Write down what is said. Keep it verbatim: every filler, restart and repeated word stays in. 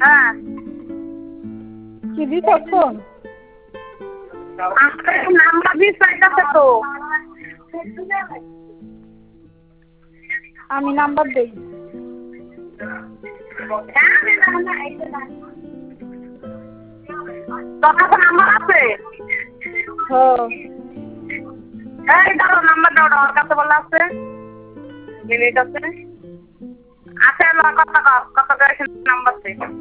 হ্যাঁ কি দিছস ফোন? নাম্বার দিস পাইতাছে তো। আমি নাম্বার দেই। তোর কাছে নাম্বার আছে? হ্যাঁ এই দাও নাম্বার দাও, ওর কাছে বলা আছে মিনিট আছে আছে কত কত নাম্বার আছে?